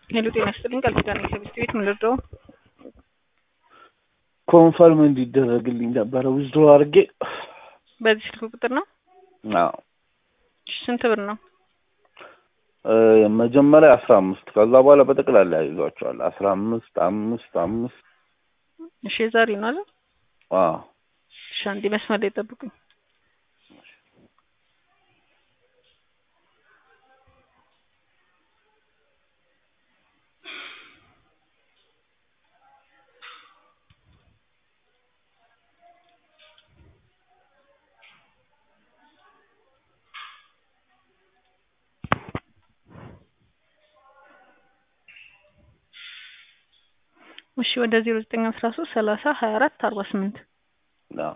ሄሎ ጤና ይስጥልኝ ቃል ኪዳን ከቤት ቤት ምንድነው ኮንፈርም እንዲደረግልኝ ነበር ዊዝድሮ አድርጌ በዚህ ስልክ ቁጥር ነው? አዎ። ስንት ብር ነው? መጀመሪያ 15 ከዛ በኋላ በጠቅላላ ይዟቸዋል 15 5 እሺ ዛሬ ነው አይደል? አዎ። እሺ አንዴ መስመር ላይ ጠብቁኝ። እሺ ወደ 0913 30 24 48 አዎ።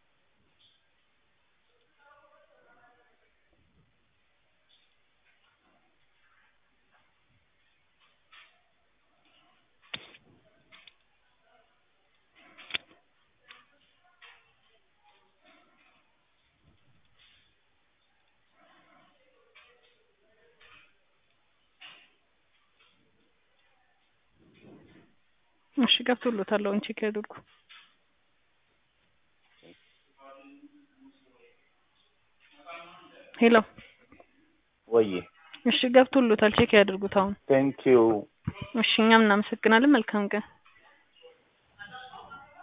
እሺ ገብቶሎታል አሁን ቼክ ያድርጉ። ሄሎ ወይ እሺ ገብቶሎታል ቼክ ያድርጉት አሁን። ቴንክ ዩ። እሺ እኛም እናመሰግናለን። መልካም ቀን።